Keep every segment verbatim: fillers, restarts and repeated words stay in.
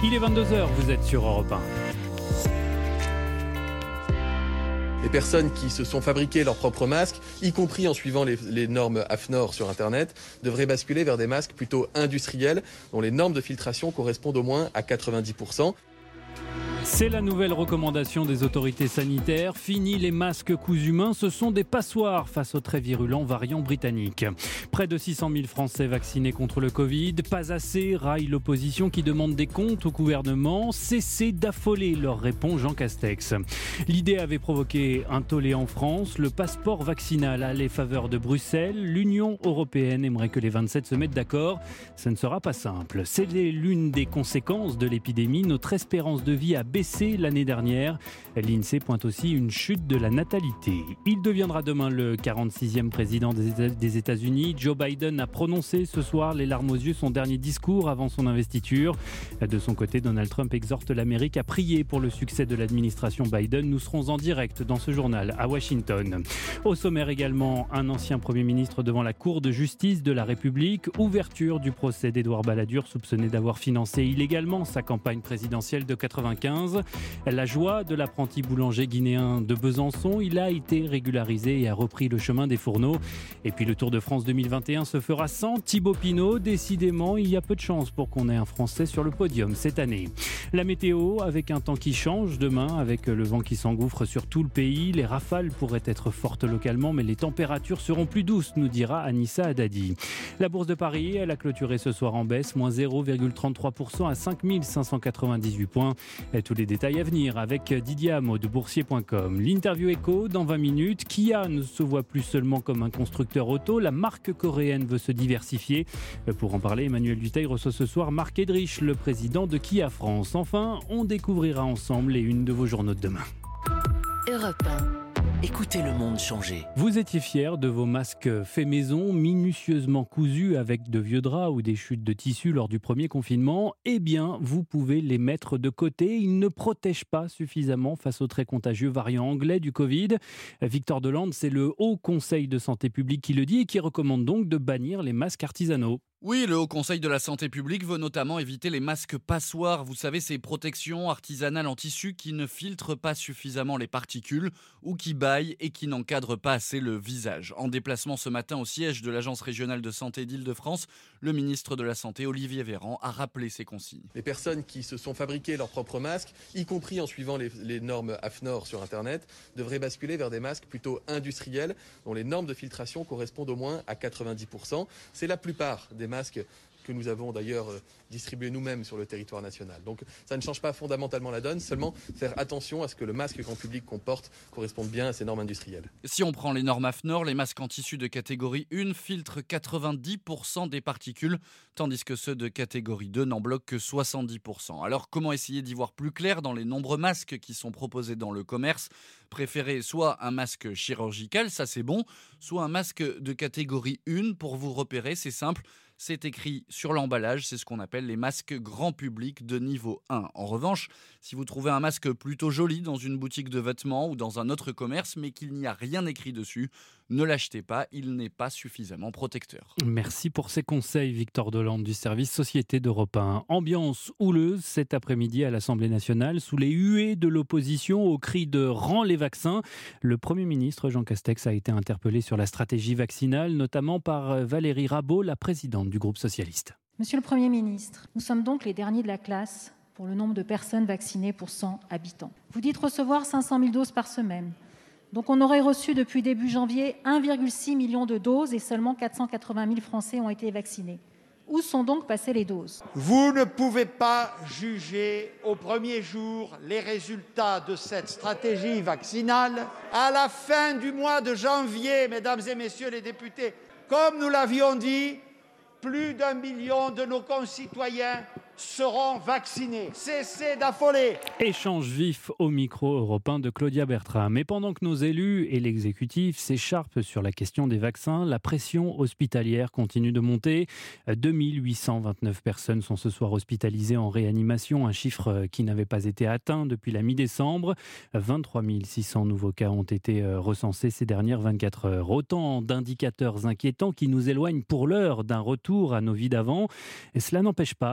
Il est vingt-deux heures, vous êtes sur Europe un. Les personnes qui se sont fabriquées leurs propres masques, y compris en suivant les, les normes AFNOR sur Internet, devraient basculer vers des masques plutôt industriels, dont les normes de filtration correspondent au moins à quatre-vingt-dix pour cent. C'est la nouvelle recommandation des autorités sanitaires. Fini les masques cousus humains, ce sont des passoires face au très virulent variant britannique. Près de six cent mille Français vaccinés contre le Covid. Pas assez, raille l'opposition qui demande des comptes au gouvernement. Cessez d'affoler, leur répond Jean Castex. L'idée avait provoqué un tollé en France. Le passeport vaccinal a les faveurs de Bruxelles. L'Union européenne aimerait que les vingt-sept se mettent d'accord. Ce ne sera pas simple. C'est l'une des conséquences de l'épidémie. Notre espérance de vie a baissé l'année dernière. L'INSEE pointe aussi une chute de la natalité. Il deviendra demain le quarante-sixième président des États-Unis. Joe Biden a prononcé ce soir, les larmes aux yeux, son dernier discours avant son investiture. De son côté, Donald Trump exhorte l'Amérique à prier pour le succès de l'administration Biden. Nous serons en direct dans ce journal à Washington. Au sommaire également, un ancien Premier ministre devant la Cour de justice de la République. Ouverture du procès d'Édouard Balladur, soupçonné d'avoir financé illégalement sa campagne présidentielle de quatre-vingt-quinze. La joie de l'apprenti boulanger guinéen de Besançon, il a été régularisé et a repris le chemin des fourneaux. Et puis le Tour de France deux mille vingt et un se fera sans Thibaut Pinot. Décidément, il y a peu de chance pour qu'on ait un Français sur le podium cette année. La météo, avec un temps qui change demain, avec le vent qui s'engouffre sur tout le pays. Les rafales pourraient être fortes localement, mais les températures seront plus douces, nous dira Anissa Haddadi. La Bourse de Paris, elle a clôturé ce soir en baisse, moins zéro virgule trente-trois pour cent à cinq mille cinq cent quatre-vingt-dix-huit points. Et tous les détails à venir avec Didier Hameau de boursier point com. L'interview écho dans vingt minutes. Kia ne se voit plus seulement comme un constructeur auto. La marque coréenne veut se diversifier. Pour en parler, Emmanuel Dutheil reçoit ce soir Marc Edrich, le président de Kia France. Enfin, on découvrira ensemble les unes de vos journaux de demain. Europe un. Écoutez le monde changer. Vous étiez fiers de vos masques faits maison, minutieusement cousus avec de vieux draps ou des chutes de tissu lors du premier confinement. Eh bien, vous pouvez les mettre de côté. Ils ne protègent pas suffisamment face au très contagieux variant anglais du Covid. Victor Delande, c'est le Haut Conseil de santé publique qui le dit et qui recommande donc de bannir les masques artisanaux. Oui, le Haut Conseil de la santé publique veut notamment éviter les masques passoires. Vous savez, ces protections artisanales en tissu qui ne filtrent pas suffisamment les particules ou qui bâillent et qui n'encadrent pas assez le visage. En déplacement ce matin au siège de l'Agence régionale de santé d'Île-de-France, le ministre de la Santé, Olivier Véran, a rappelé ces consignes. Les personnes qui se sont fabriquées leurs propres masques, y compris en suivant les, les normes AFNOR sur Internet, devraient basculer vers des masques plutôt industriels, dont les normes de filtration correspondent au moins à quatre-vingt-dix pour cent. C'est la plupart des masques que nous avons d'ailleurs distribués nous-mêmes sur le territoire national. Donc ça ne change pas fondamentalement la donne, seulement faire attention à ce que le masque grand public qu'on porte corresponde bien à ces normes industrielles. Si on prend les normes AFNOR, les masques en tissu de catégorie un filtrent quatre-vingt-dix pour cent des particules, tandis que ceux de catégorie deux n'en bloquent que soixante-dix pour cent. Alors comment essayer d'y voir plus clair dans les nombreux masques qui sont proposés dans le commerce ? Préférez soit un masque chirurgical, ça c'est bon, soit un masque de catégorie un pour vous repérer, c'est simple. C'est écrit sur l'emballage, c'est ce qu'on appelle les masques grand public de niveau un. En revanche, si vous trouvez un masque plutôt joli dans une boutique de vêtements ou dans un autre commerce, mais qu'il n'y a rien écrit dessus, ne l'achetez pas, il n'est pas suffisamment protecteur. Merci pour ces conseils, Victor Delande du service Société d'Europe un. Ambiance houleuse cet après-midi à l'Assemblée nationale, sous les huées de l'opposition, au cri de « rends les vaccins ». Le Premier ministre Jean Castex a été interpellé sur la stratégie vaccinale, notamment par Valérie Rabault, la présidente du groupe socialiste. Monsieur le Premier ministre, nous sommes donc les derniers de la classe pour le nombre de personnes vaccinées pour cent habitants. Vous dites recevoir cinq cent mille doses par semaine. Donc on aurait reçu depuis début janvier un virgule six million de doses et seulement quatre cent quatre-vingt mille Français ont été vaccinés. Où sont donc passées les doses ? Vous ne pouvez pas juger au premier jour les résultats de cette stratégie vaccinale. À la fin du mois de janvier, mesdames et messieurs les députés, comme nous l'avions dit, plus d'un million de nos concitoyens seront vaccinés. Cessez d'affoler. Échange vif au micro européen de Claudia Bertram. Mais pendant que nos élus et l'exécutif s'écharpent sur la question des vaccins, la pression hospitalière continue de monter. deux mille huit cent vingt-neuf personnes sont ce soir hospitalisées en réanimation, un chiffre qui n'avait pas été atteint depuis la mi-décembre. vingt-trois mille six cents nouveaux cas ont été recensés ces dernières vingt-quatre heures. Autant d'indicateurs inquiétants qui nous éloignent pour l'heure d'un retour à nos vies d'avant. Et cela n'empêche pas l'Europe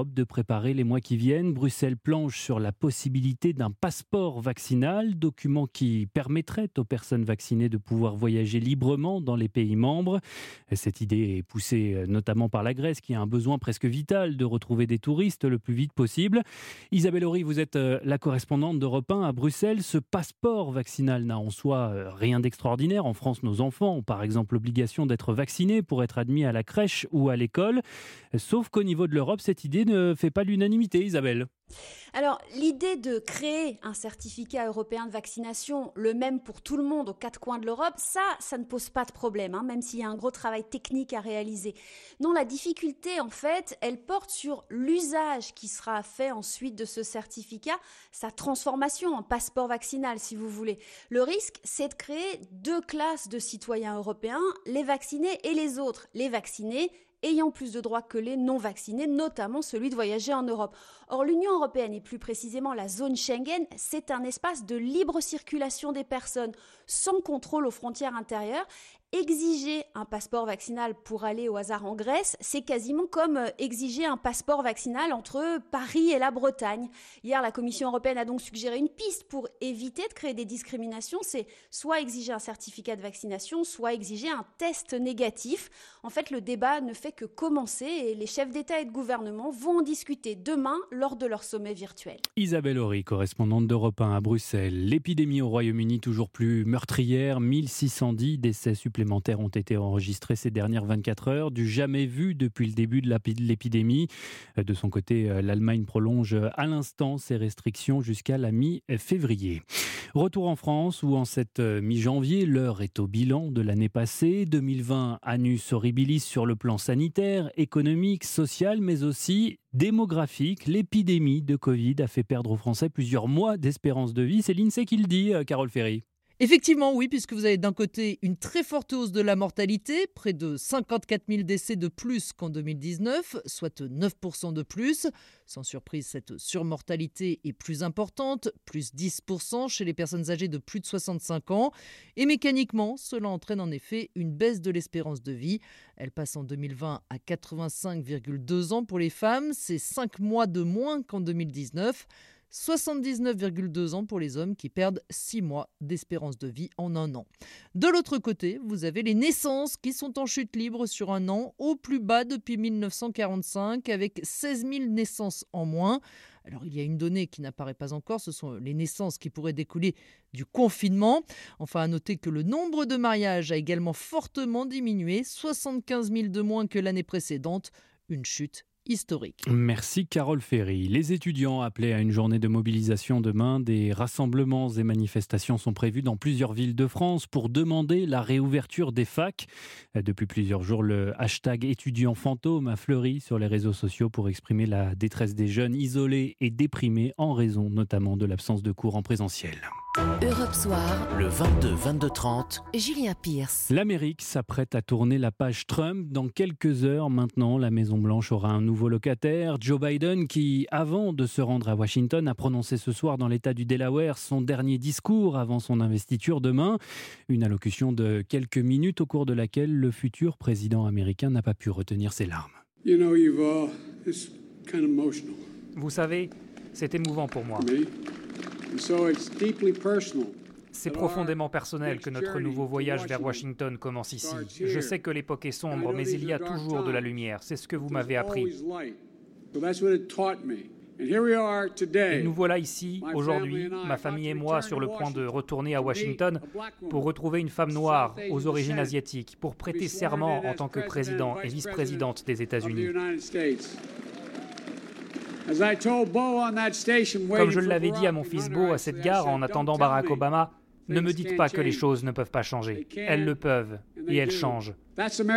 l'Europe de préparer les mois qui viennent. Bruxelles planche sur la possibilité d'un passeport vaccinal, document qui permettrait aux personnes vaccinées de pouvoir voyager librement dans les pays membres. Cette idée est poussée notamment par la Grèce, qui a un besoin presque vital de retrouver des touristes le plus vite possible. Isabelle Horry, vous êtes la correspondante d'Europe un à Bruxelles. Ce passeport vaccinal n'a en soi rien d'extraordinaire. En France, nos enfants ont par exemple l'obligation d'être vaccinés pour être admis à la crèche ou à l'école. Sauf qu'au niveau de l'Europe, cette idée ne fait pas l'unanimité, Isabelle. Alors, l'idée de créer un certificat européen de vaccination, le même pour tout le monde aux quatre coins de l'Europe, ça, ça ne pose pas de problème, hein, même s'il y a un gros travail technique à réaliser. Non, la difficulté, en fait, elle porte sur l'usage qui sera fait ensuite de ce certificat, sa transformation en passeport vaccinal, si vous voulez. Le risque, c'est de créer deux classes de citoyens européens, les vaccinés et les autres. Les vaccinés ayant plus de droits que les non-vaccinés, notamment celui de voyager en Europe. Or, l'Union européenne, et plus précisément la zone Schengen, c'est un espace de libre circulation des personnes, sans contrôle aux frontières intérieures. Exiger un passeport vaccinal pour aller au hasard en Grèce, c'est quasiment comme exiger un passeport vaccinal entre Paris et la Bretagne. Hier, la Commission européenne a donc suggéré une piste pour éviter de créer des discriminations, c'est soit exiger un certificat de vaccination, soit exiger un test négatif. En fait, le débat ne fait que commencer et les chefs d'État et de gouvernement vont en discuter demain lors de leur sommet virtuel. Isabelle Horry, correspondante d'Europe un à Bruxelles. L'épidémie au Royaume-Uni toujours plus meurtrière, mille six cent dix décès supplémentaires ont été enregistrés ces dernières vingt-quatre heures, du jamais vu depuis le début de l'épidémie. De son côté, l'Allemagne prolonge à l'instant ses restrictions jusqu'à la mi-février. Retour en France où en cette mi-janvier, l'heure est au bilan de l'année passée. deux mille vingt, annus horribilis sur le plan sanitaire, économique, social, mais aussi démographique. L'épidémie de Covid a fait perdre aux Français plusieurs mois d'espérance de vie. C'est l'INSEE qui le dit, Carole Ferry. Effectivement, oui, puisque vous avez d'un côté une très forte hausse de la mortalité, près de cinquante-quatre mille décès de plus qu'en deux mille dix-neuf, soit neuf pour cent de plus. Sans surprise, cette surmortalité est plus importante, plus dix pour cent chez les personnes âgées de plus de soixante-cinq ans. Et mécaniquement, cela entraîne en effet une baisse de l'espérance de vie. Elle passe en deux mille vingt à quatre-vingt-cinq virgule deux ans pour les femmes, c'est cinq mois de moins qu'en deux mille dix-neuf. soixante-dix-neuf virgule deux ans pour les hommes qui perdent six mois d'espérance de vie en un an. De l'autre côté, vous avez les naissances qui sont en chute libre sur un an, au plus bas depuis mille neuf cent quarante-cinq, avec seize mille naissances en moins. Alors il y a une donnée qui n'apparaît pas encore, ce sont les naissances qui pourraient découler du confinement. Enfin, à noter que le nombre de mariages a également fortement diminué, soixante-quinze mille de moins que l'année précédente, une chute historique. Merci Carole Ferry. Les étudiants appelés à une journée de mobilisation demain, des rassemblements et manifestations sont prévus dans plusieurs villes de France pour demander la réouverture des facs. Depuis plusieurs jours, le hashtag étudiant fantôme a fleuri sur les réseaux sociaux pour exprimer la détresse des jeunes isolés et déprimés en raison notamment de l'absence de cours en présentiel. Europe Soir, le vingt-deux vingt-deux trente. Julien Pierce. L'Amérique s'apprête à tourner la page Trump. Dans quelques heures maintenant, la Maison-Blanche aura un nouveau locataire, Joe Biden, qui, avant de se rendre à Washington, a prononcé ce soir dans l'État du Delaware son dernier discours avant son investiture demain. Une allocution de quelques minutes au cours de laquelle le futur président américain n'a pas pu retenir ses larmes. You know, Yuval, it's kind of emotional. Vous savez, c'est émouvant pour moi. C'est profondément personnel que notre nouveau voyage vers Washington commence ici. Je sais que l'époque est sombre, mais il y a toujours de la lumière. C'est ce que vous m'avez appris. Et nous voilà ici, aujourd'hui, ma famille et moi, sur le point de retourner à Washington pour retrouver une femme noire aux origines asiatiques, pour prêter serment en tant que président et vice-présidente des États-Unis. Comme je l'avais dit à mon fils Beau à cette gare en attendant Barack Obama, ne me dites pas que les choses ne peuvent pas changer. Elles le peuvent, et elles changent.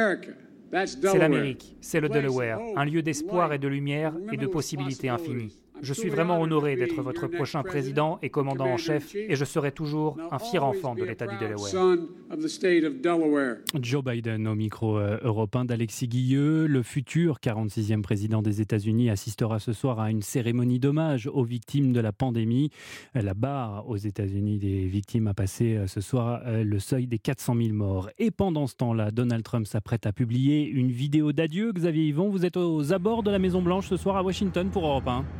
C'est l'Amérique, c'est le Delaware, un lieu d'espoir et de lumière et de possibilités infinies. Je suis vraiment honoré d'être votre prochain président et commandant en chef et je serai toujours un fier enfant de l'État du Delaware. Joe Biden au micro euh, européen d'Alexis Guilleux. Le futur quarante-sixième président des États-Unis assistera ce soir à une cérémonie d'hommage aux victimes de la pandémie. La barre aux États-Unis des victimes a passé euh, ce soir euh, le seuil des quatre cent mille morts. Et pendant ce temps-là, Donald Trump s'apprête à publier une vidéo d'adieu. Xavier Yvon, vous êtes aux abords de la Maison-Blanche ce soir à Washington pour Europe un.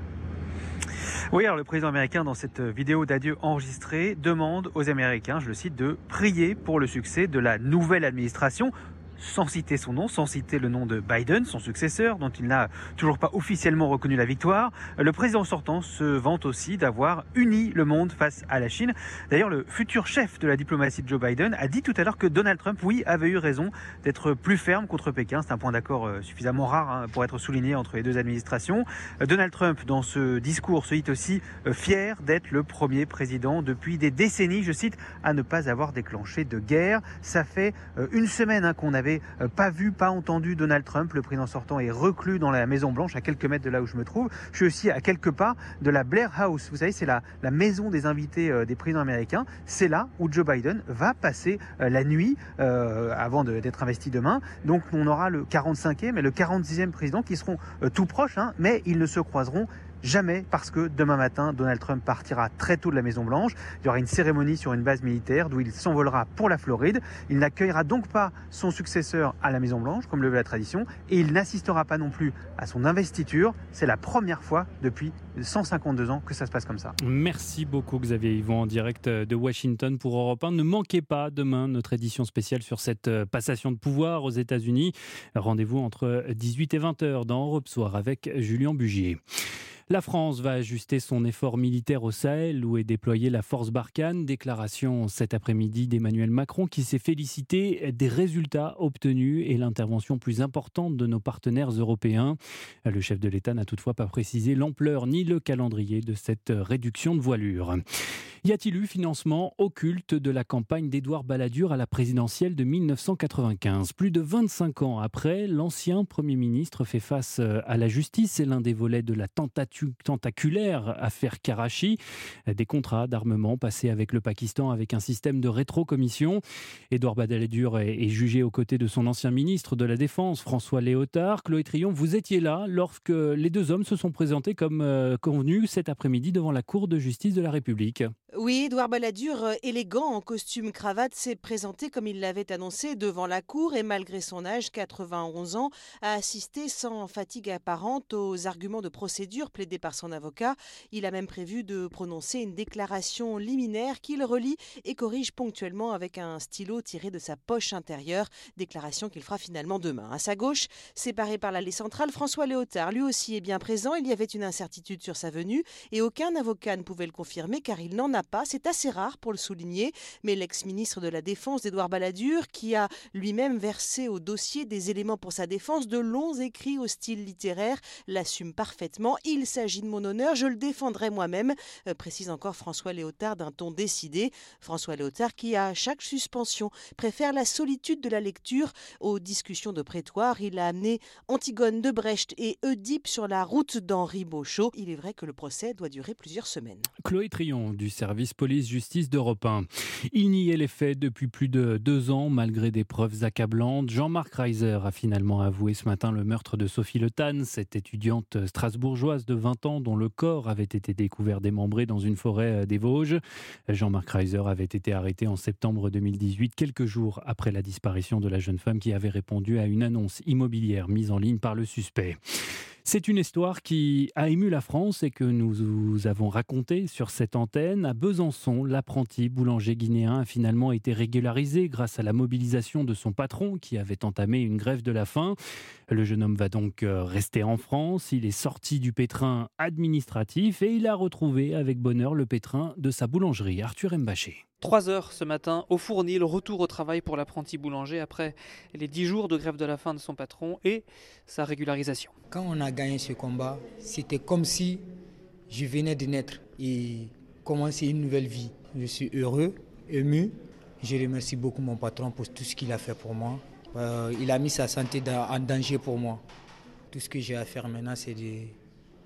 Oui, alors le président américain, dans cette vidéo d'adieu enregistrée, demande aux Américains, je le cite, de prier pour le succès de la nouvelle administration, sans citer son nom, sans citer le nom de Biden, son successeur, dont il n'a toujours pas officiellement reconnu la victoire. Le président sortant se vante aussi d'avoir uni le monde face à la Chine. D'ailleurs, le futur chef de la diplomatie de Joe Biden a dit tout à l'heure que Donald Trump, oui, avait eu raison d'être plus ferme contre Pékin. C'est un point d'accord suffisamment rare hein, pour être souligné entre les deux administrations. Donald Trump, dans ce discours, se dit aussi fier d'être le premier président depuis des décennies, je cite, à ne pas avoir déclenché de guerre. Ça fait une semaine hein, qu'on avait pas vu, pas entendu Donald Trump. Le président sortant est reclus dans la Maison Blanche, à quelques mètres de là où je me trouve. Je suis aussi à quelques pas de la Blair House. Vous savez, c'est la, la maison des invités euh, des présidents américains. C'est là où Joe Biden va passer euh, la nuit euh, avant de, d'être investi demain. Donc on aura le quarante-cinquième et le quarante-sixième président qui seront euh, tout proches, hein, mais ils ne se croiseront jamais, parce que demain matin, Donald Trump partira très tôt de la Maison-Blanche. Il y aura une cérémonie sur une base militaire d'où il s'envolera pour la Floride. Il n'accueillera donc pas son successeur à la Maison-Blanche, comme le veut la tradition, et il n'assistera pas non plus à son investiture. C'est la première fois depuis cent cinquante-deux ans que ça se passe comme ça. Merci beaucoup Xavier Yvon en direct de Washington pour Europe un. Ne manquez pas demain notre édition spéciale sur cette passation de pouvoir aux États-Unis. Rendez-vous entre dix-huit et vingt heures dans Europe Soir avec Julien Bugier. La France va ajuster son effort militaire au Sahel où est déployée la force Barkhane. Déclaration cet après-midi d'Emmanuel Macron qui s'est félicité des résultats obtenus et l'intervention plus importante de nos partenaires européens. Le chef de l'État n'a toutefois pas précisé l'ampleur ni le calendrier de cette réduction de voilure. Y a-t-il eu financement occulte de la campagne d'Édouard Balladur à la présidentielle de mille neuf cent quatre-vingt-quinze ? Plus de vingt-cinq ans après, l'ancien Premier ministre fait face à la justice. C'est l'un des volets de la tentatu- tentaculaire affaire Karachi. Des contrats d'armement passés avec le Pakistan avec un système de rétrocommission. Édouard Balladur est, est jugé aux côtés de son ancien ministre de la Défense, François Léotard. Chloé Triomphe, vous étiez là lorsque les deux hommes se sont présentés comme euh, convenu cet après-midi devant la Cour de justice de la République. Oui, Édouard Balladur, élégant en costume cravate, s'est présenté comme il l'avait annoncé devant la cour et malgré son âge, quatre-vingt-onze ans, a assisté sans fatigue apparente aux arguments de procédure plaidés par son avocat. Il a même prévu de prononcer une déclaration liminaire qu'il relit et corrige ponctuellement avec un stylo tiré de sa poche intérieure, déclaration qu'il fera finalement demain. À sa gauche, séparé par l'allée centrale, François Léotard, lui aussi est bien présent. Il y avait une incertitude sur sa venue et aucun avocat ne pouvait le confirmer car il n'en a pas. C'est assez rare pour le souligner, mais l'ex-ministre de la Défense d'Édouard Balladur, qui a lui-même versé au dossier des éléments pour sa défense, de longs écrits au style littéraire, l'assume parfaitement. Il s'agit de mon honneur, je le défendrai moi-même, euh, précise encore François Léotard d'un ton décidé. François Léotard qui, à chaque suspension, préfère la solitude de la lecture aux discussions de prétoire. Il a amené Antigone de Brecht et Oedipe sur la route d'Henri Beauchot. Il est vrai que le procès doit durer plusieurs semaines. Chloé Triomphe du service police-justice d'Europe un. Il niait les faits depuis plus de deux ans, malgré des preuves accablantes. Jean-Marc Reiser a finalement avoué ce matin le meurtre de Sophie Le Tan, cette étudiante strasbourgeoise de vingt ans dont le corps avait été découvert démembré dans une forêt des Vosges. Jean-Marc Reiser avait été arrêté en septembre deux mille dix-huit, quelques jours après la disparition de la jeune femme qui avait répondu à une annonce immobilière mise en ligne par le suspect. C'est une histoire qui a ému la France et que nous vous avons racontée sur cette antenne. À Besançon, l'apprenti boulanger guinéen a finalement été régularisé grâce à la mobilisation de son patron qui avait entamé une grève de la faim. Le jeune homme va donc rester en France. Il est sorti du pétrin administratif et il a retrouvé avec bonheur le pétrin de sa boulangerie. Arthur Mbaché. Trois heures ce matin au Fournil, retour au travail pour l'apprenti boulanger après les dix jours de grève de la faim de son patron et sa régularisation. Quand on a gagné ce combat, c'était comme si je venais de naître et commencer une nouvelle vie. Je suis heureux, ému. Je remercie beaucoup mon patron pour tout ce qu'il a fait pour moi. Euh, il a mis sa santé en danger pour moi. Tout ce que j'ai à faire maintenant, c'est de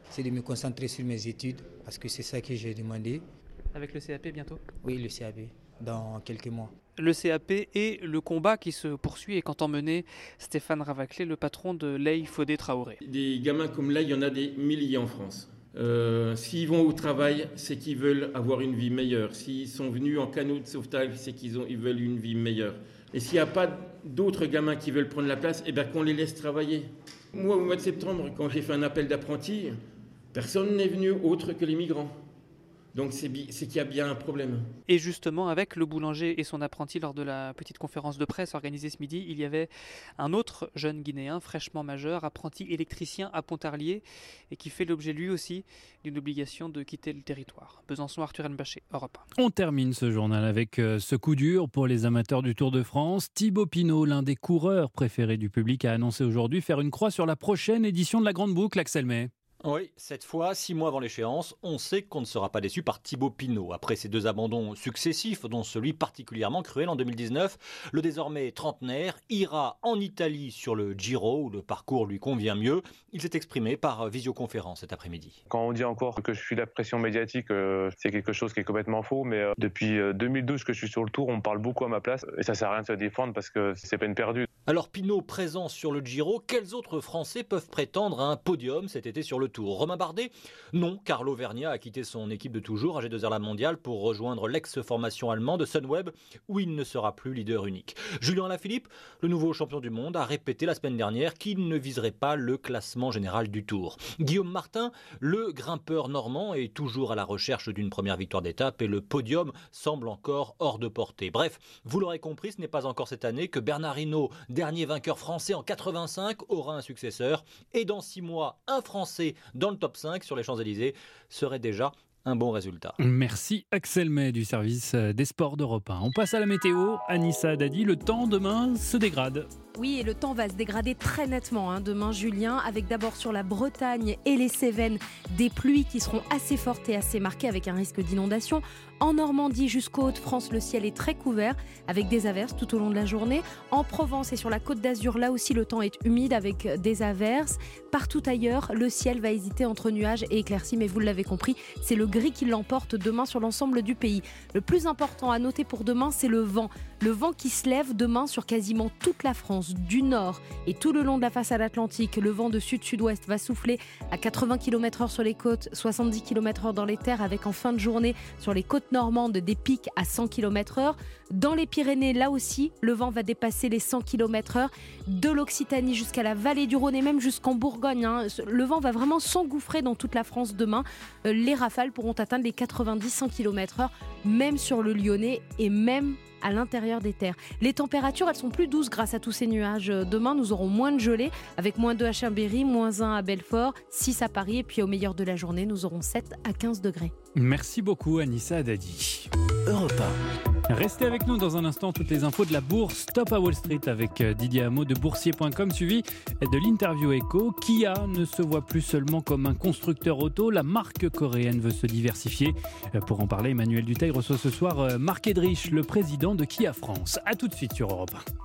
c'est de me concentrer sur mes études, parce que c'est ça que j'ai demandé. Avec le C A P bientôt ? Oui, le C A P, dans quelques mois. Le C A P et le combat qui se poursuit et qu'entend mener Stéphane Ravaclé, le patron de Lay Fodé Traoré. Des gamins comme Lay, il y en a des milliers en France. Euh, s'ils vont au travail, c'est qu'ils veulent avoir une vie meilleure. S'ils sont venus en canot de sauvetage, c'est qu'ils ont, ils veulent une vie meilleure. Et s'il n'y a pas d'autres gamins qui veulent prendre la place, eh bien qu'on les laisse travailler. Moi, au mois de septembre, quand j'ai fait un appel d'apprentis, personne n'est venu autre que les migrants. Donc c'est, bi- c'est qu'il y a bien un problème. Et justement, avec le boulanger et son apprenti, lors de la petite conférence de presse organisée ce midi, il y avait un autre jeune Guinéen, fraîchement majeur, apprenti électricien à Pontarlier, et qui fait l'objet lui aussi d'une obligation de quitter le territoire. Besançon, Arthur Nbaché, Europe un. On termine ce journal avec ce coup dur pour les amateurs du Tour de France. Thibaut Pinot, l'un des coureurs préférés du public, a annoncé aujourd'hui faire une croix sur la prochaine édition de la Grande Boucle. Axel May. Oui, cette fois, six mois avant l'échéance, on sait qu'on ne sera pas déçu par Thibaut Pinot. Après ces deux abandons successifs, dont celui particulièrement cruel en deux mille dix-neuf, le désormais trentenaire ira en Italie sur le Giro, où le parcours lui convient mieux. Il s'est exprimé par visioconférence cet après-midi. Quand on dit encore que je suis la pression médiatique, euh, c'est quelque chose qui est complètement faux. Mais euh, depuis euh, deux mille douze que je suis sur le Tour, on me parle beaucoup à ma place. Et ça sert à rien de se défendre parce que c'est peine perdue. Alors Pinot présent sur le Giro, quels autres Français peuvent prétendre à un podium cet été sur le Tour ? Romain Bardet ? Non, car l'Auvergnat a quitté son équipe de toujours, A G deux R La Mondiale, pour rejoindre l'ex-formation allemande Sunweb, où il ne sera plus leader unique. Julien Alaphilippe, le nouveau champion du monde, a répété la semaine dernière qu'il ne viserait pas le classement général du Tour. Guillaume Martin, le grimpeur normand, est toujours à la recherche d'une première victoire d'étape et le podium semble encore hors de portée. Bref, vous l'aurez compris, ce n'est pas encore cette année que Bernard Hinault, dernier vainqueur français en quatre-vingt-cinq, aura un successeur. Et dans six mois, un Français dans le top cinq sur les Champs-Élysées serait déjà un bon résultat. Merci Axel May du service des sports d'Europe un. On passe à la météo. Anissa Dadi, le temps demain se dégrade. Oui, et le temps va se dégrader très nettement hein, demain, Julien, avec d'abord sur la Bretagne et les Cévennes des pluies qui seront assez fortes et assez marquées avec un risque d'inondation. En Normandie jusqu'aux Hauts-de-France, le ciel est très couvert avec des averses tout au long de la journée. En Provence et sur la Côte d'Azur, là aussi, le temps est humide avec des averses. Partout ailleurs, le ciel va hésiter entre nuages et éclaircies, mais vous l'avez compris, c'est le gris qui l'emporte demain sur l'ensemble du pays. Le plus important à noter pour demain, c'est le vent. Le vent qui se lève demain sur quasiment toute la France, du nord et tout le long de la façade atlantique. Le vent de sud-sud-ouest va souffler à quatre-vingts kilomètres heure sur les côtes, soixante-dix kilomètres heure dans les terres, avec en fin de journée sur les côtes normandes des pics à cent kilomètres heure. Dans les Pyrénées, là aussi, le vent va dépasser les cent kilomètres heure. De l'Occitanie jusqu'à la vallée du Rhône et même jusqu'en Bourgogne, hein. Le vent va vraiment s'engouffrer dans toute la France demain. Euh, les rafales pourront atteindre les quatre-vingt-dix à cent kilomètres heure, même sur le Lyonnais et même à l'intérieur des terres. Les températures, elles sont plus douces grâce à tous ces nuages. Demain, nous aurons moins de gelée, avec moins deux à Chambéry, moins un à Belfort, six à Paris, et puis au meilleur de la journée, nous aurons sept à quinze degrés. Merci beaucoup Anissa Dadi. Europe un. Restez avec nous dans un instant, toutes les infos de la bourse. Top à Wall Street avec Didier Hameau de boursier point com, suivi de l'interview Echo. Kia ne se voit plus seulement comme un constructeur auto, la marque coréenne veut se diversifier. Pour en parler, Emmanuel Dutheil reçoit ce soir Marc Edrich, le président de Kia France. A tout de suite sur Europe un.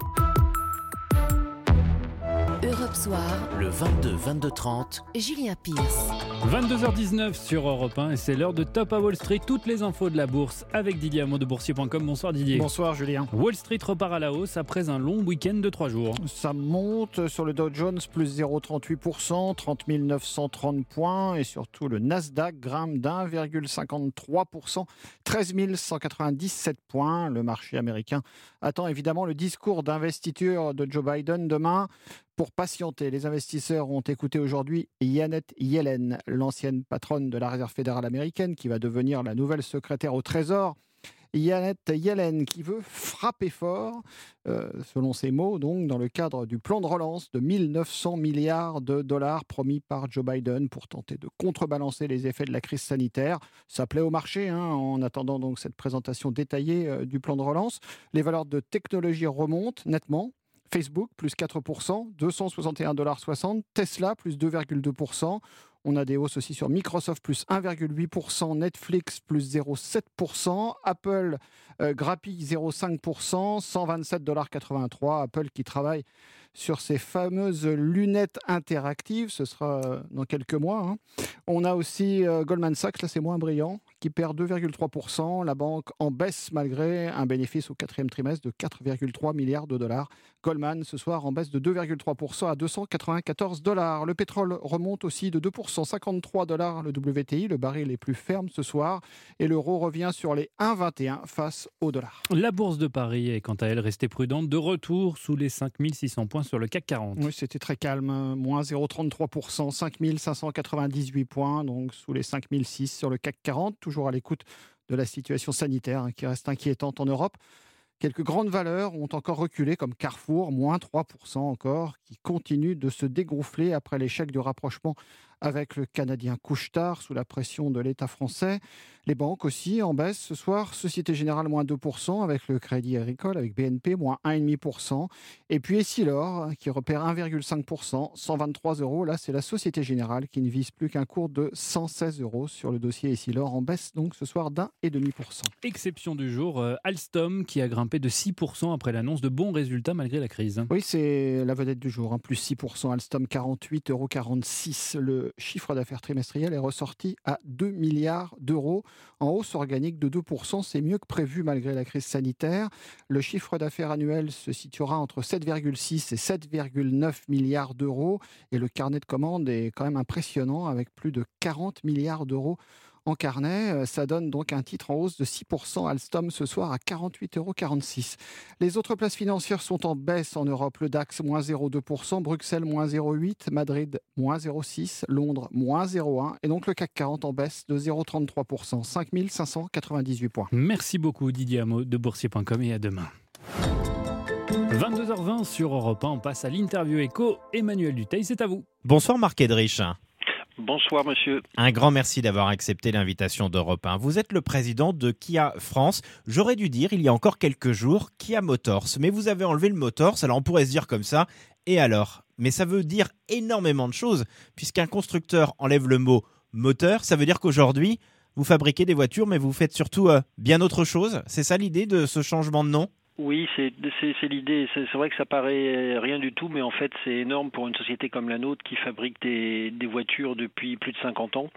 Europe Soir, le vingt-deux vingt-deux trente, Julien Pierce. vingt-deux heures dix-neuf sur Europe un et c'est l'heure de Top à Wall Street. Toutes les infos de la bourse avec Didier Hameau de boursier point com. Bonsoir Didier. Bonsoir Julien. Wall Street repart à la hausse après un long week-end de trois jours. Ça monte sur le Dow Jones, plus zéro virgule trente-huit pour cent, trente mille neuf cent trente points. Et surtout le Nasdaq grimpe d'un virgule cinquante-trois pour cent, treize mille cent quatre-vingt-dix-sept points. Le marché américain attend évidemment le discours d'investiture de Joe Biden demain. Pour patienter, les investisseurs ont écouté aujourd'hui Janet Yellen, l'ancienne patronne de la Réserve fédérale américaine, qui va devenir la nouvelle secrétaire au Trésor. Janet Yellen qui veut frapper fort, euh, selon ses mots, donc, dans le cadre du plan de relance de mille neuf cents milliards de dollars promis par Joe Biden pour tenter de contrebalancer les effets de la crise sanitaire. Ça plaît au marché, hein, en attendant donc cette présentation détaillée euh, du plan de relance. Les valeurs de technologie remontent nettement. Facebook, plus quatre pour cent, deux cent soixante et un virgule soixante dollars. Tesla, plus deux virgule deux pour cent. On a des hausses aussi sur Microsoft, plus un virgule huit pour cent, Netflix, plus zéro virgule sept pour cent, Apple euh, grappille zéro virgule cinq pour cent, cent vingt-sept virgule quatre-vingt-trois dollars. Apple qui travaille sur ces fameuses lunettes interactives, ce sera dans quelques mois. Hein. On a aussi euh, Goldman Sachs, là c'est moins brillant, qui perd deux virgule trois pour cent. La banque en baisse malgré un bénéfice au quatrième trimestre de quatre virgule trois milliards de dollars. Goldman ce soir en baisse de deux virgule trois pour cent à deux cent quatre-vingt-quatorze dollars. Le pétrole remonte aussi de deux pour cent, cinquante-trois dollars le W T I. Le baril est plus ferme ce soir et l'euro revient sur les un virgule vingt et un face au dollar. La bourse de Paris est quant à elle restée prudente, de retour sous les cinq mille six cents points sur le C A C quarante. Oui, c'était très calme, moins zéro virgule trente-trois pour cent, cinq mille cinq cent quatre-vingt-dix-huit points, donc sous les cinq mille six sur le C A C quarante, toujours à l'écoute de la situation sanitaire hein, qui reste inquiétante en Europe. Quelques grandes valeurs ont encore reculé, comme Carrefour, moins trois pour cent encore, qui continue de se dégonfler après l'échec du rapprochement avec le Canadien Couche-Tard sous la pression de l'État français. Les banques aussi en baisse ce soir. Société Générale, moins deux pour cent avec le Crédit Agricole, avec B N P, moins un virgule cinq pour cent. Et puis Essilor, qui repère un virgule cinq pour cent, cent vingt-trois euros. Là, c'est la Société Générale qui ne vise plus qu'un cours de cent seize euros sur le dossier Essilor, en baisse donc ce soir d'un virgule cinq pour cent. Exception du jour, euh, Alstom qui a grimpé de six pour cent après l'annonce de bons résultats malgré la crise. Oui, c'est la vedette du jour, hein, plus six pour cent. Alstom, quarante-huit euros quarante-six. Le chiffre d'affaires trimestriel est ressorti à deux milliards d'euros, en hausse organique de deux pour cent. C'est mieux que prévu malgré la crise sanitaire. Le chiffre d'affaires annuel se situera entre sept virgule six et sept virgule neuf milliards d'euros. Et le carnet de commandes est quand même impressionnant avec plus de quarante milliards d'euros en carnet. Ça donne donc un titre en hausse de six pour cent. Alstom ce soir à quarante-huit euros quarante-six. Les autres places financières sont en baisse en Europe. Le DAX, moins zéro virgule deux pour cent. Bruxelles, moins zéro virgule huit. Madrid, moins zéro virgule six. Londres, moins zéro virgule un. Et donc le C A C quarante en baisse de zéro virgule trente-trois pour cent. cinq mille cinq cent quatre-vingt-dix-huit points. Merci beaucoup Didier Hameau de boursier point com et à demain. vingt-deux heures vingt sur Europe un. On passe à l'interview écho. Emmanuel Dutheil, c'est à vous. Bonsoir Marc Edrich. Bonsoir monsieur. Un grand merci d'avoir accepté l'invitation d'Europe un. Vous êtes le président de Kia France. J'aurais dû dire il y a encore quelques jours Kia Motors, mais vous avez enlevé le Motors, alors on pourrait se dire comme ça, et alors ? Mais ça veut dire énormément de choses, puisqu'un constructeur enlève le mot moteur, ça veut dire qu'aujourd'hui, vous fabriquez des voitures, mais vous faites surtout euh, bien autre chose. C'est ça l'idée de ce changement de nom ? Oui, c'est, c'est, c'est l'idée. C'est, c'est vrai que ça paraît rien du tout, mais en fait, c'est énorme pour une société comme la nôtre qui fabrique des, des voitures depuis plus de cinquante ans.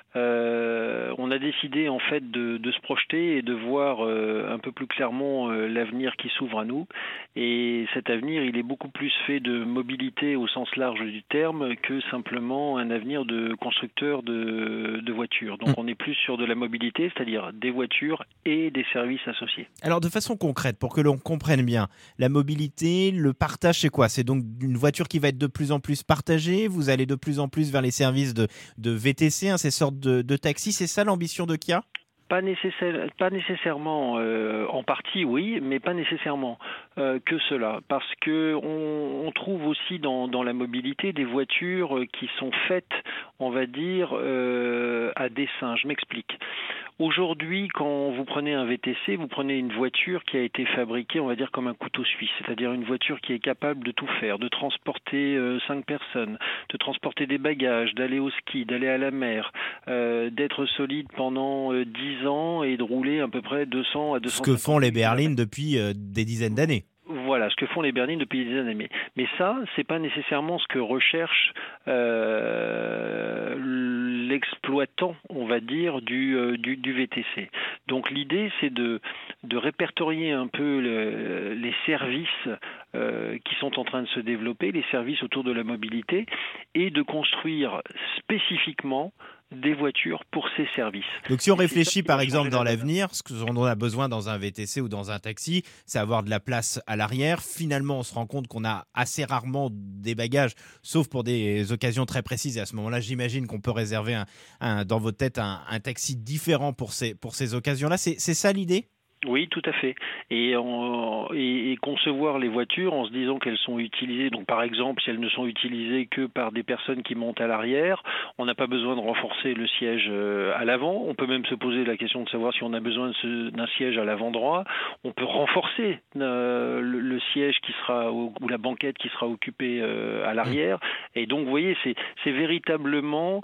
Euh, on a décidé en fait de, de se projeter et de voir euh, un peu plus clairement euh, l'avenir qui s'ouvre à nous. Et cet avenir, il est beaucoup plus fait de mobilité au sens large du terme que simplement un avenir de constructeur de, de voitures. Donc, on est plus sur de la mobilité, c'est-à-dire des voitures et des services associés. Alors, de façon concrète, pour que l'on comprenne bien, la mobilité, le partage, c'est quoi ? C'est donc une voiture qui va être de plus en plus partagée. Vous allez de plus en plus vers les services de, de V T C, hein, ces sortes de, de taxis. C'est ça l'ambition de Kia ? Pas, nécessaire, pas nécessairement, euh, en partie oui, mais pas nécessairement euh, que cela, parce que on, on trouve aussi dans, dans la mobilité des voitures qui sont faites, on va dire, euh, à dessein. Je m'explique. Aujourd'hui, quand vous prenez un V T C, vous prenez une voiture qui a été fabriquée, on va dire, comme un couteau suisse, c'est-à-dire une voiture qui est capable de tout faire, de transporter euh, cinq personnes, de transporter des bagages, d'aller au ski, d'aller à la mer, euh, d'être solide pendant euh, dix ans et de rouler à peu près deux cents à deux cents. Ce que font les berlines depuis euh, des dizaines d'années. Voilà, ce que font les berlines depuis des années. Mais, mais ça, c'est pas nécessairement ce que recherche euh, l'exploitant, on va dire, du, euh, du, du V T C. Donc l'idée, c'est de, de répertorier un peu le, les services euh, qui sont en train de se développer, les services autour de la mobilité, et de construire spécifiquement des voitures pour ces services. Donc si on réfléchit par exemple dans l'avenir, ce qu'on a besoin dans un V T C ou dans un taxi, c'est avoir de la place à l'arrière. Finalement, on se rend compte qu'on a assez rarement des bagages, sauf pour des occasions très précises. Et à ce moment-là, j'imagine qu'on peut réserver un, un, dans votre tête un, un taxi différent pour ces, pour ces occasions-là. C'est, c'est ça l'idée ? Oui, tout à fait. Et, en, et, et concevoir les voitures en se disant qu'elles sont utilisées, donc par exemple, si elles ne sont utilisées que par des personnes qui montent à l'arrière, on n'a pas besoin de renforcer le siège à l'avant. On peut même se poser la question de savoir si on a besoin de ce, d'un siège à l'avant droit. On peut renforcer euh, le, le siège qui sera, ou la banquette qui sera occupée euh, à l'arrière. Et donc, vous voyez, c'est, c'est véritablement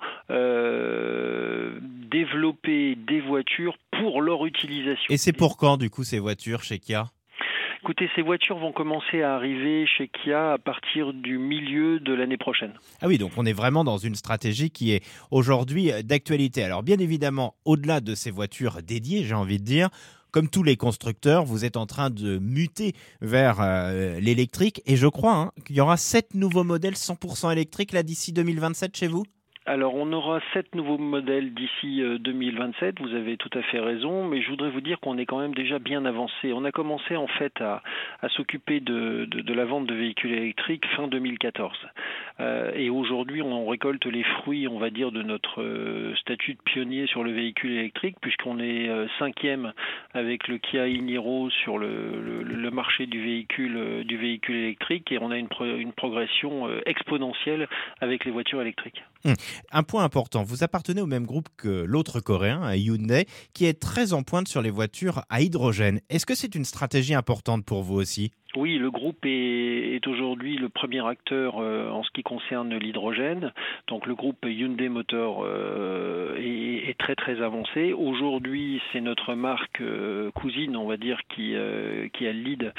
euh, développer des voitures pour leur utilisation. Et c'est pour quand, du coup, ces voitures chez Kia ? Écoutez, ces voitures vont commencer à arriver chez Kia à partir du milieu de l'année prochaine. Ah oui, donc on est vraiment dans une stratégie qui est aujourd'hui d'actualité. Alors bien évidemment, au-delà de ces voitures dédiées, j'ai envie de dire, comme tous les constructeurs, vous êtes en train de muter vers euh, l'électrique. Et je crois hein, qu'il y aura sept nouveaux modèles cent pour cent électriques là, d'ici deux mille vingt-sept chez vous ? Alors, on aura sept nouveaux modèles d'ici deux mille vingt-sept, vous avez tout à fait raison, mais je voudrais vous dire qu'on est quand même déjà bien avancé. On a commencé en fait à, à s'occuper de, de, de la vente de véhicules électriques fin deux mille quatorze. Euh, et aujourd'hui, on récolte les fruits, on va dire, de notre euh, statut de pionnier sur le véhicule électrique, puisqu'on est euh, cinquième avec le Kia e-Niro sur le, le, le marché du véhicule, euh, du véhicule électrique, et on a une, pro, une progression euh, exponentielle avec les voitures électriques. Hum. Un point important, vous appartenez au même groupe que l'autre coréen, Hyundai, qui est très en pointe sur les voitures à hydrogène. Est-ce que c'est une stratégie importante pour vous aussi ? Oui, le groupe est, est aujourd'hui le premier acteur euh, en ce qui concerne l'hydrogène. Donc le groupe Hyundai Motor euh, est, est très très avancé. Aujourd'hui, c'est notre marque euh, cousine, on va dire, qui, euh, qui a le lead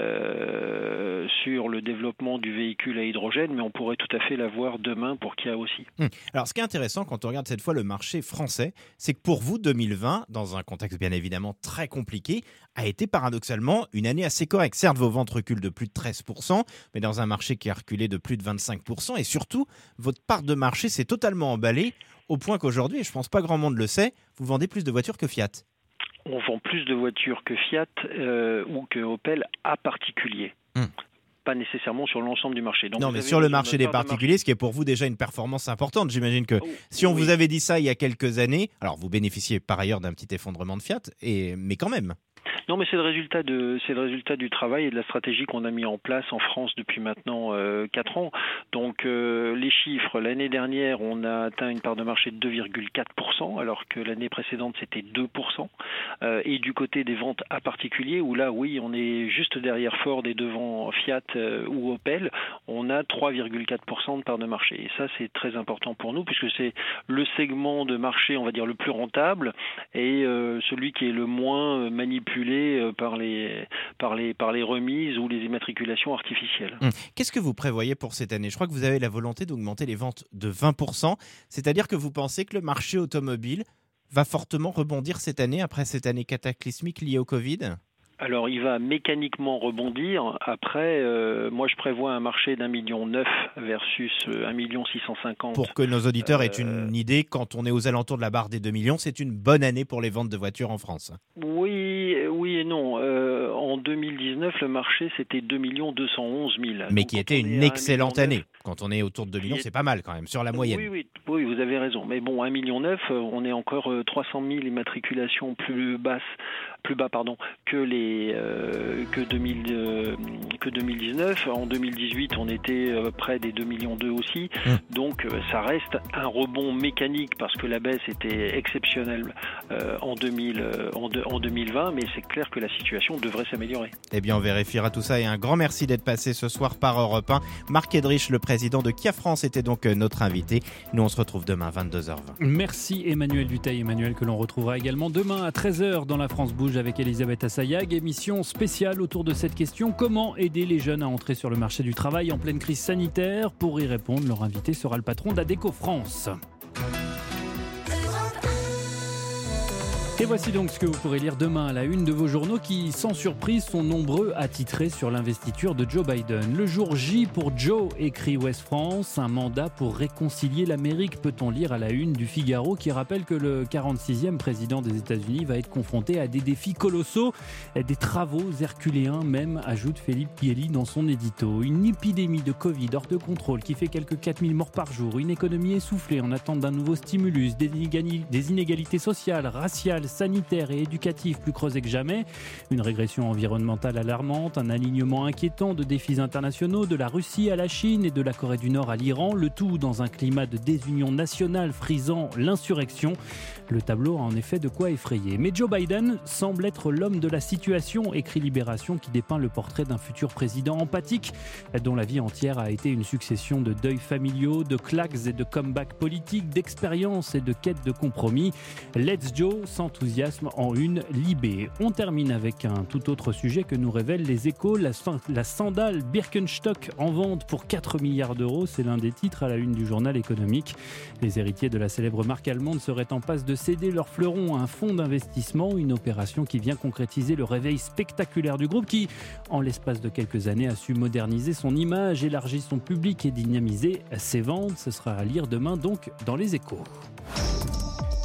euh, sur le développement du véhicule à hydrogène, mais on pourrait tout à fait l'avoir demain pour Kia aussi. Hum. Alors ce qui est intéressant quand on regarde cette fois le marché français, c'est que pour vous, deux mille vingt, dans un contexte bien évidemment très compliqué, a été paradoxalement une année assez correcte. Certes, vos ventes reculent de plus de treize pour cent, mais dans un marché qui a reculé de plus de vingt-cinq pour cent. Et surtout, votre part de marché s'est totalement emballée au point qu'aujourd'hui, et je pense pas grand monde le sait, vous vendez plus de voitures que Fiat. On vend plus de voitures que Fiat euh, ou que Opel à particulier. Hum. Pas nécessairement sur l'ensemble du marché. Donc non, mais sur le marché des particuliers, ce qui est pour vous déjà une performance importante. J'imagine que oh, si on oui. vous avait dit ça il y a quelques années, alors vous bénéficiez par ailleurs d'un petit effondrement de Fiat, et, mais quand même. Non, mais c'est le résultat de, c'est le résultat du travail et de la stratégie qu'on a mis en place en France depuis maintenant euh, quatre ans. Donc, euh, les chiffres, l'année dernière, on a atteint une part de marché de deux virgule quatre pour cent, alors que l'année précédente, c'était deux pour cent. Euh, et du côté des ventes à particulier, où là, oui, on est juste derrière Ford et devant Fiat euh, ou Opel, on a trois virgule quatre pour cent de part de marché. Et ça, c'est très important pour nous, puisque c'est le segment de marché, on va dire, le plus rentable et euh, celui qui est le moins manipulé par les, par, les, par les remises ou les immatriculations artificielles. Hum. Qu'est-ce que vous prévoyez pour cette année ? Je crois que vous avez la volonté d'augmenter les ventes de vingt pour cent, c'est-à-dire que vous pensez que le marché automobile va fortement rebondir cette année après cette année cataclysmique liée au Covid ? Alors, il va mécaniquement rebondir. Après, euh, moi, je prévois un marché d'un million neuf versus un million six cent cinquante. Pour que nos auditeurs euh, aient une idée, quand on est aux alentours de la barre des deux millions, c'est une bonne année pour les ventes de voitures en France. Oui, oui et non. Euh, en deux mille dix-neuf, le marché, c'était deux millions deux cent onze mille. Mais qui était une excellente année. Quand on est autour de deux millions, c'est pas mal quand même, sur la moyenne. Oui, oui, oui, vous avez raison. Mais bon, un million neuf, on est encore trois cent mille immatriculations plus basses, plus bas pardon, que les Euh, que, deux mille, euh, que deux mille dix-neuf. En deux mille dix-huit, on était euh, près des deux millions deux aussi. Mmh. Donc, euh, ça reste un rebond mécanique parce que la baisse était exceptionnelle euh, en, deux mille, euh, en, de, en deux mille vingt, mais c'est clair que la situation devrait s'améliorer. Eh bien, on vérifiera tout ça et un grand merci d'être passé ce soir par Europe un. Marc Edrich, le président de Kia France, était donc notre invité. Nous, on se retrouve demain, vingt-deux heures vingt. Merci Emmanuel Dutheil. Emmanuel que l'on retrouvera également demain à treize heures dans La France Bouge avec Elisabeth Assayag. Émission spéciale autour de cette question: comment aider les jeunes à entrer sur le marché du travail en pleine crise sanitaire? Pour y répondre, leur invité sera le patron d'Adecco France. Et voici donc ce que vous pourrez lire demain à la une de vos journaux qui, sans surprise, sont nombreux à titrer sur l'investiture de Joe Biden. Le jour J pour Joe, écrit Ouest France, un mandat pour réconcilier l'Amérique, peut-on lire à la une du Figaro, qui rappelle que le quarante-sixième président des États-Unis va être confronté à des défis colossaux, des travaux herculéens même, ajoute Philippe Guelli dans son édito. Une épidémie de Covid hors de contrôle qui fait quelques quatre mille morts par jour, une économie essoufflée en attente d'un nouveau stimulus, des inégalités sociales, raciales, sanitaire et éducatif plus creusé que jamais, une régression environnementale alarmante, un alignement inquiétant de défis internationaux, de la Russie à la Chine et de la Corée du Nord à l'Iran, le tout dans un climat de désunion nationale frisant l'insurrection. Le tableau a en effet de quoi effrayer. Mais Joe Biden semble être l'homme de la situation, écrit Libération, qui dépeint le portrait d'un futur président empathique, dont la vie entière a été une succession de deuils familiaux, de claques et de comebacks politiques, d'expériences et de quêtes de compromis. Let's Joe s'enthousiasme en une Libé. On termine avec un tout autre sujet que nous révèlent les Échos, la, la sandale Birkenstock en vente pour quatre milliards d'euros. C'est l'un des titres à la une du journal économique. Les héritiers de la célèbre marque allemande seraient en passe de céder leur fleuron à un fonds d'investissement, une opération qui vient concrétiser le réveil spectaculaire du groupe qui, en l'espace de quelques années, a su moderniser son image, élargir son public et dynamiser ses ventes. Ce sera à lire demain donc dans les Échos.